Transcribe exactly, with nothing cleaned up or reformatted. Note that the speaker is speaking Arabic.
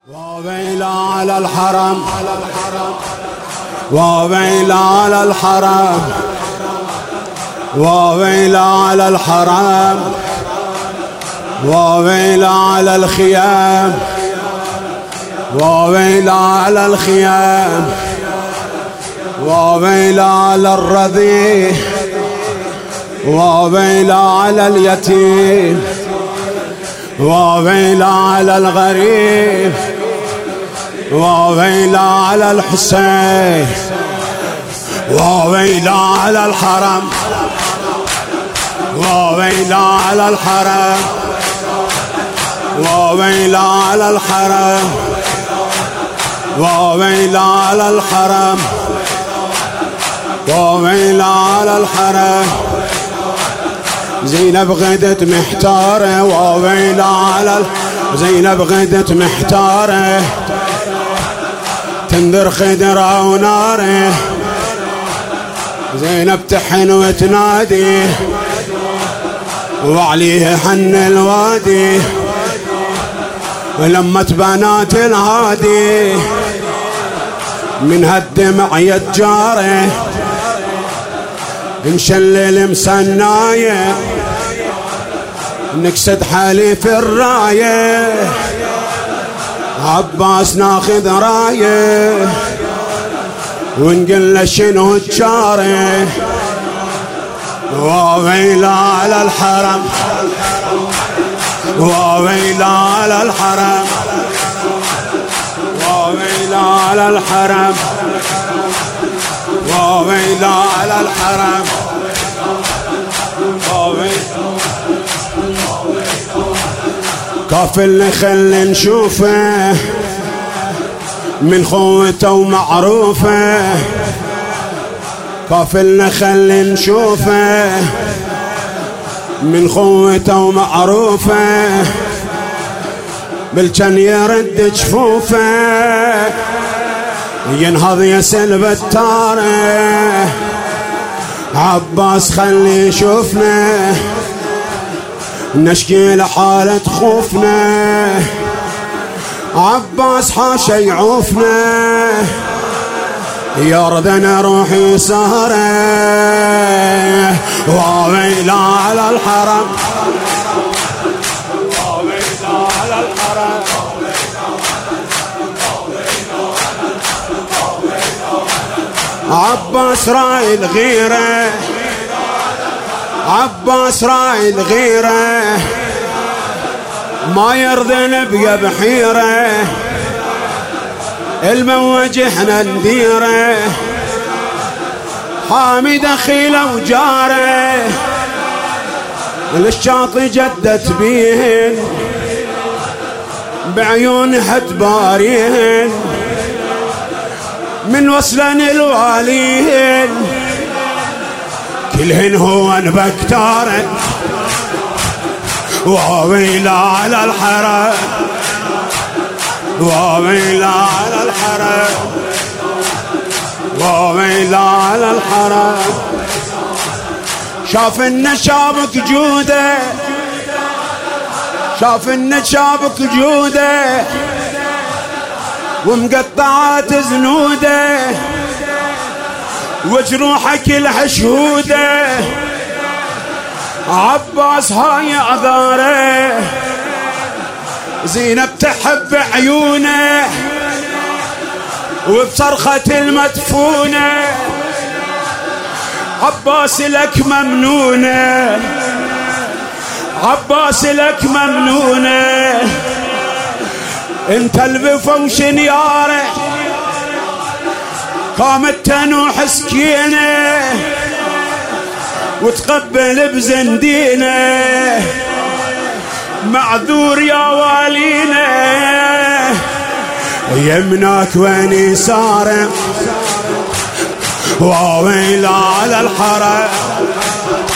وويلا على الحرم وويلا على الحرم وويلا على الحرم وويلا على الخيام وويلا على الخيام وويلا على الرضيع وويلا على اليتيم وويلا على الغريب وويلا على الحسين وويلا على الحرم وويلا على الحرم وويلا على الحرم وويلا على الحرم وويلا على الحرم زينب غدت محتارة وويلا على زينب غدت محتارة تنذر خدرة وناره زينب تحن وتنادي وعليه حن الوادي ولمت بنات الهادي من هالدمع يتجاره مشلل مسنايه نكسد حليف الرايه عباس ناخذ رايه ونقل له شنو تشاره وويلا على الحرم وويلا على الحرم وويلا على الحرم وويلا على الحرم كافل خلي نشوفه من خوته ومعروفه كافل خلي نشوفه من خوته ومعروفه بالجن يرد جفوفه ينهض يسلب التاره عباس خلي يشوفنا نشكي لحالة خوفنا عباس حاشا يعوفنا يرضنا روحي سهره وويلا على الحرم وويلا على الحرم عباس راعي الغيرة عباس راعي الغيرة ما يرضى نبقى بحيرة الموج احنا نديره حامي دخيله وجاره للشاطئ جدت بيهن بعيون حد باريهن من وصلن الواليهن كلهن هو بكتارن وويلا على الحرم وويلا على الحرم وويلا على الحرم شاف النشابك جوده شاف النشابك جوده ومقطعات زنوده وجروحه كلها شهوده عباس هاي اعذاره زينب تحب عيونه وبصرخة المدفونه عباس لك ممنونه عباس لك ممنونه انت البفوش نياره قامت تنوح سكينه وتقبل بزندينه معذور يا والينا يمناك وين يساره وويلا على الحرم